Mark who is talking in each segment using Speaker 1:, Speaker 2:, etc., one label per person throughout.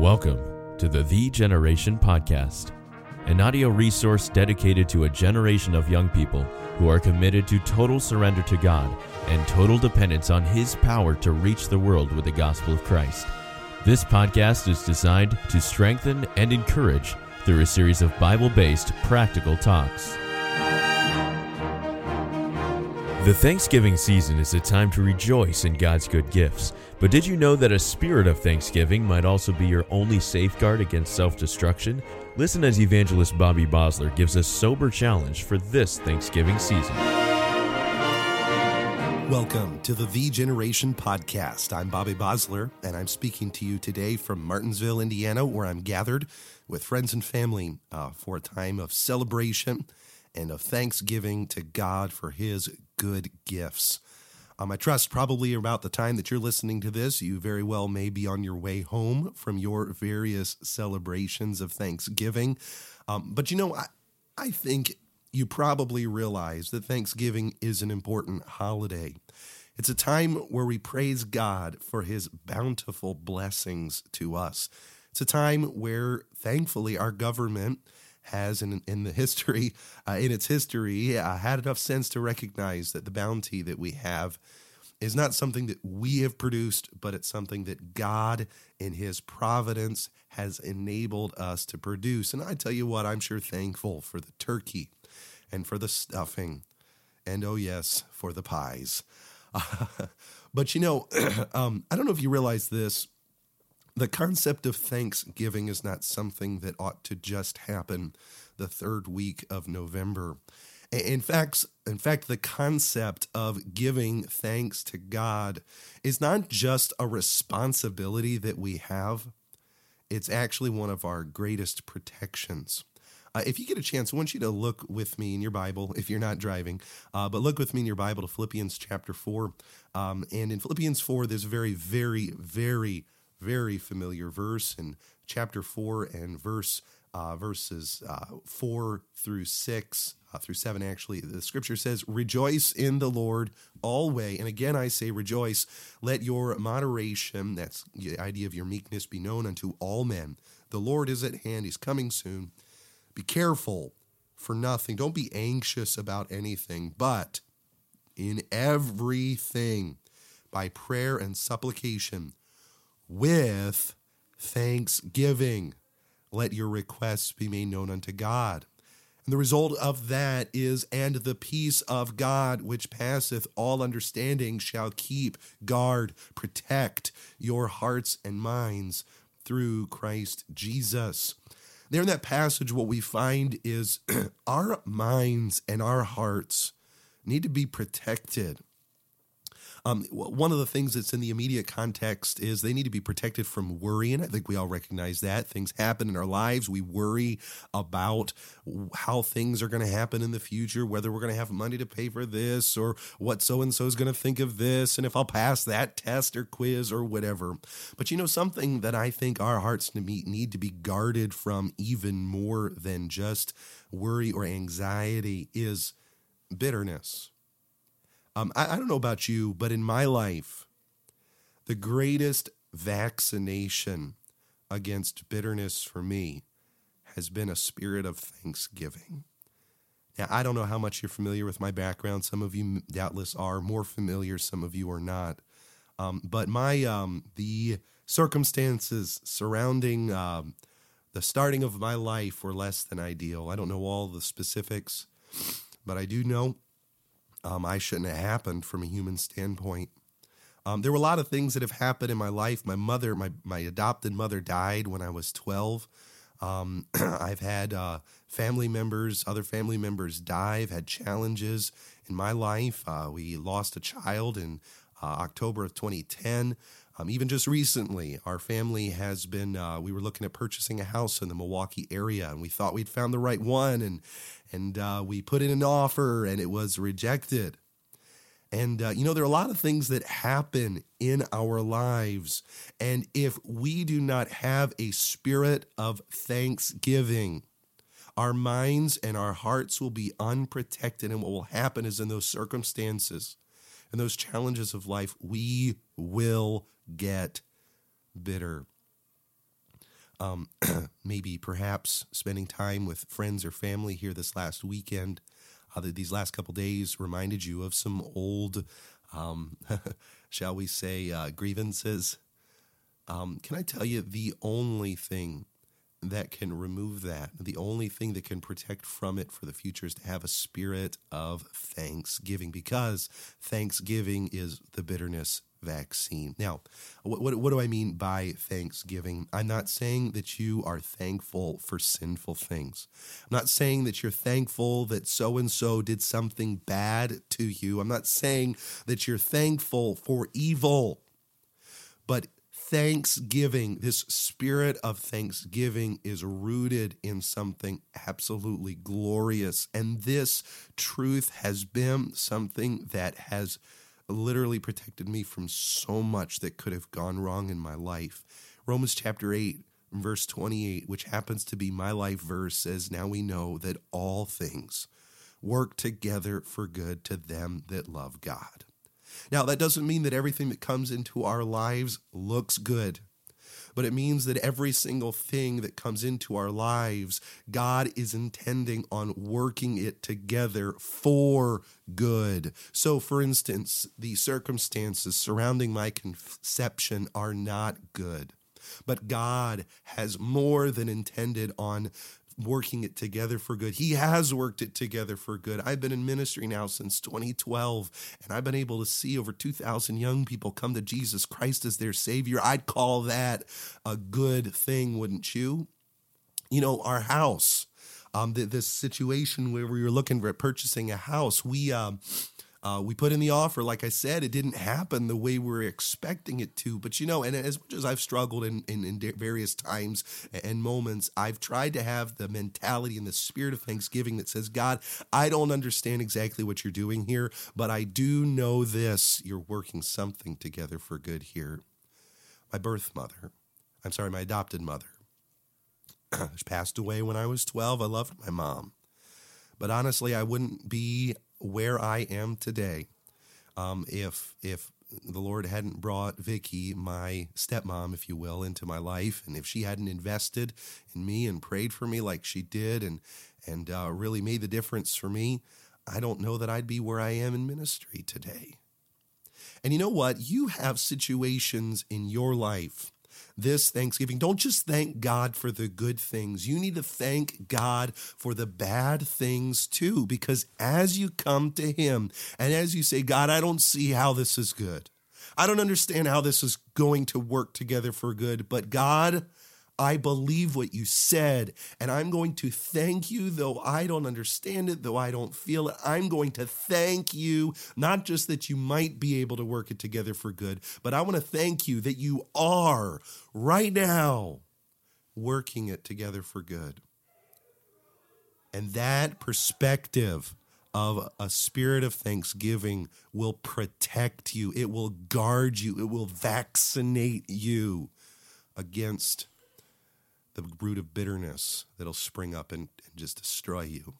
Speaker 1: Welcome to the Generation Podcast, an audio resource dedicated to a generation of young people who are committed to total surrender to God and total dependence on His power to reach the world with the gospel of Christ. This podcast is designed to strengthen and encourage through a series of Bible-based practical talks. The Thanksgiving season is a time to rejoice in God's good gifts. But did you know that a spirit of thanksgiving might also be your only safeguard against self-destruction? Listen as evangelist Bobby Bosler gives a sober challenge for this Thanksgiving season.
Speaker 2: Welcome to the Generation Podcast. I'm Bobby Bosler, and I'm speaking to you today from Martinsville, Indiana, where I'm gathered with friends and family for a time of celebration and of thanksgiving to God for His good gifts. I trust probably about the time that you're listening to this, you very well may be on your way home from your various celebrations of Thanksgiving. But I think you probably realize that Thanksgiving is an important holiday. It's a time where we praise God for His bountiful blessings to us. It's a time where, thankfully, our government has in its history, had enough sense to recognize that the bounty that we have is not something that we have produced, but it's something that God in His providence has enabled us to produce. And I tell you what, I'm sure thankful for the turkey and for the stuffing and, oh yes, for the pies. But I don't know if you realize this. The concept of Thanksgiving is not something that ought to just happen the third week of November. In fact, the concept of giving thanks to God is not just a responsibility that we have. It's actually one of our greatest protections. If you get a chance, I want you to look with me in your Bible, if you're not driving, but look with me in your Bible to Philippians chapter 4. And in Philippians 4, there's a very, very, very, very familiar verse in chapter 4 and verses 4 through 6, through 7 actually. The scripture says, "Rejoice in the Lord always." And again I say rejoice. Let your moderation, that's the idea of your meekness, be known unto all men. The Lord is at hand. He's coming soon. Be careful for nothing. Don't be anxious about anything, but in everything, by prayer and supplication, with thanksgiving, let your requests be made known unto God. And the result of that is, and the peace of God, which passeth all understanding, shall keep, guard, protect your hearts and minds through Christ Jesus. There in that passage, what we find is our minds and our hearts need to be protected. One of the things that's in the immediate context is they need to be protected from worry, and I think we all recognize that. Things happen in our lives. We worry about how things are going to happen in the future, whether we're going to have money to pay for this, or what so-and-so is going to think of this, and if I'll pass that test or quiz or whatever. But something that I think our hearts need to be guarded from even more than just worry or anxiety is bitterness. I don't know about you, but in my life, the greatest vaccination against bitterness for me has been a spirit of thanksgiving. Now, I don't know how much you're familiar with my background. Some of you doubtless are more familiar. Some of you are not. But the circumstances surrounding the starting of my life were less than ideal. I don't know all the specifics, but I do know I shouldn't have happened from a human standpoint. There were a lot of things that have happened in my life. My mother, my adopted mother, died when I was 12. I've had other family members die. I've had challenges in my life. We lost a child in October of 2010. Even just recently, our family has been, we were looking at purchasing a house in the Milwaukee area, and we thought we'd found the right one, and we put in an offer, and it was rejected. And, there are a lot of things that happen in our lives, and if we do not have a spirit of thanksgiving, our minds and our hearts will be unprotected, and what will happen is in those circumstances and those challenges of life, we will get bitter. maybe perhaps spending time with friends or family here this last weekend, these last couple days reminded you of some old, shall we say, grievances. Can I tell you, the only thing that can remove that, the only thing that can protect from it for the future is to have a spirit of thanksgiving, because thanksgiving is the bitterness vaccine. Now, what do I mean by thanksgiving? I'm not saying that you are thankful for sinful things. I'm not saying that you're thankful that so-and-so did something bad to you. I'm not saying that you're thankful for evil, but thanksgiving, this spirit of thanksgiving is rooted in something absolutely glorious. And this truth has been something that has literally protected me from so much that could have gone wrong in my life. Romans chapter 8, verse 28, which happens to be my life verse, says, "Now we know that all things work together for good to them that love God." Now, that doesn't mean that everything that comes into our lives looks good, but it means that every single thing that comes into our lives, God is intending on working it together for good. So, for instance, the circumstances surrounding my conception are not good, but God has more than intended on working it together for good. He has worked it together for good. I've been in ministry now since 2012, and I've been able to see over 2,000 young people come to Jesus Christ as their Savior. I'd call that a good thing, wouldn't you? You know, our house, this situation where we were looking at purchasing a house, we put in the offer. Like I said, it didn't happen the way we were expecting it to. But, you know, and as much as I've struggled in various times and moments, I've tried to have the mentality and the spirit of thanksgiving that says, God, I don't understand exactly what you're doing here, but I do know this. You're working something together for good here. My adopted mother, she passed away when I was 12. I loved my mom. But honestly, I wouldn't be where I am today if the Lord hadn't brought Vicky, my stepmom, if you will, into my life, and if she hadn't invested in me and prayed for me like she did and really made the difference for me, I don't know that I'd be where I am in ministry today. And you know what? You have situations in your life this Thanksgiving. Don't just thank God for the good things. You need to thank God for the bad things too, because as you come to Him and as you say, God, I don't see how this is good. I don't understand how this is going to work together for good, but God, I believe what you said, and I'm going to thank you, though I don't understand it, though I don't feel it. I'm going to thank you, not just that you might be able to work it together for good, but I want to thank you that you are right now working it together for good. And that perspective of a spirit of thanksgiving will protect you. It will guard you. It will vaccinate you against the root of bitterness that'll spring up and just destroy you.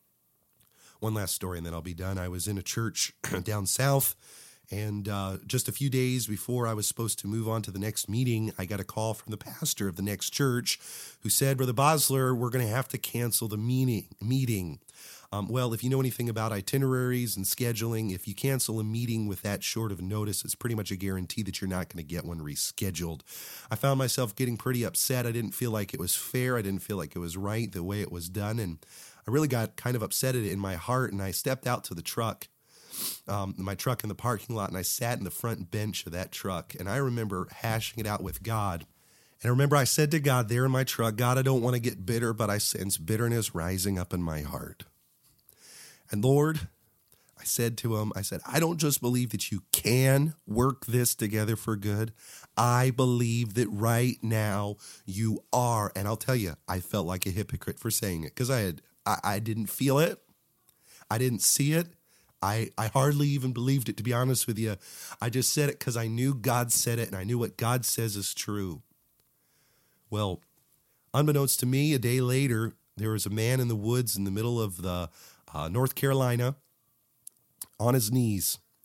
Speaker 2: One last story and then I'll be done. I was in a church down south, and just a few days before I was supposed to move on to the next meeting, I got a call from the pastor of the next church who said, Brother Bosler, we're going to have to cancel the meeting. Well, if you know anything about itineraries and scheduling, if you cancel a meeting with that short of notice, it's pretty much a guarantee that you're not going to get one rescheduled. I found myself getting pretty upset. I didn't feel like it was fair. I didn't feel like it was right the way it was done. And I really got kind of upset at it in my heart. And I stepped out to the truck, my truck in the parking lot, and I sat in the front bench of that truck. And I remember hashing it out with God. And I remember I said to God there in my truck, God, I don't want to get bitter, but I sense bitterness rising up in my heart. And Lord, I said to him, I don't just believe that you can work this together for good. I believe that right now you are. And I'll tell you, I felt like a hypocrite for saying it because I didn't feel it. I didn't see it. I hardly even believed it, to be honest with you. I just said it because I knew God said it and I knew what God says is true. Well, unbeknownst to me, a day later, there was a man in the woods in the middle of the North Carolina, on his knees,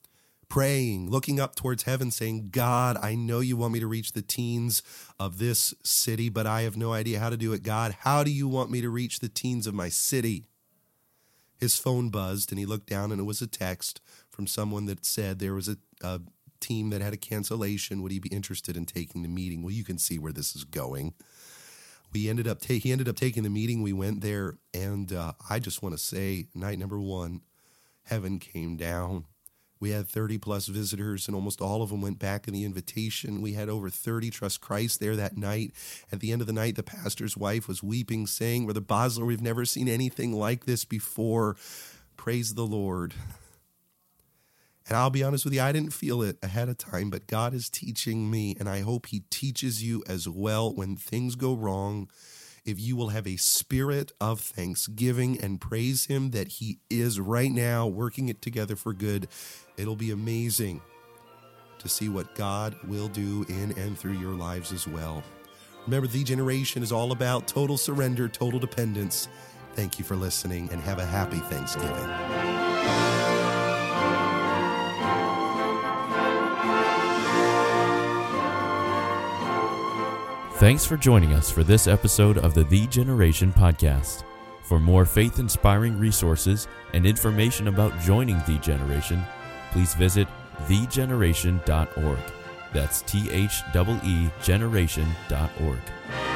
Speaker 2: praying, looking up towards heaven, saying, God, I know you want me to reach the teens of this city, but I have no idea how to do it. God, how do you want me to reach the teens of my city? His phone buzzed, and he looked down, and it was a text from someone that said there was a team that had a cancellation. Would he be interested in taking the meeting? Well, you can see where this is going. He ended up taking the meeting. We went there, and I just want to say, night number one, heaven came down. We had 30-plus visitors, and almost all of them went back in the invitation. We had over 30 Trust Christ there that night. At the end of the night, the pastor's wife was weeping, saying, Brother Bosler, we've never seen anything like this before. Praise the Lord. And I'll be honest with you, I didn't feel it ahead of time, but God is teaching me, and I hope he teaches you as well when things go wrong. If you will have a spirit of thanksgiving and praise him that he is right now working it together for good, it'll be amazing to see what God will do in and through your lives as well. Remember, The Generation is all about total surrender, total dependence. Thank you for listening, and have a happy Thanksgiving.
Speaker 1: Thanks for joining us for this episode of the Generation podcast. For more faith-inspiring resources and information about joining The Generation, please visit thegeneration.org. That's THEE generation.org.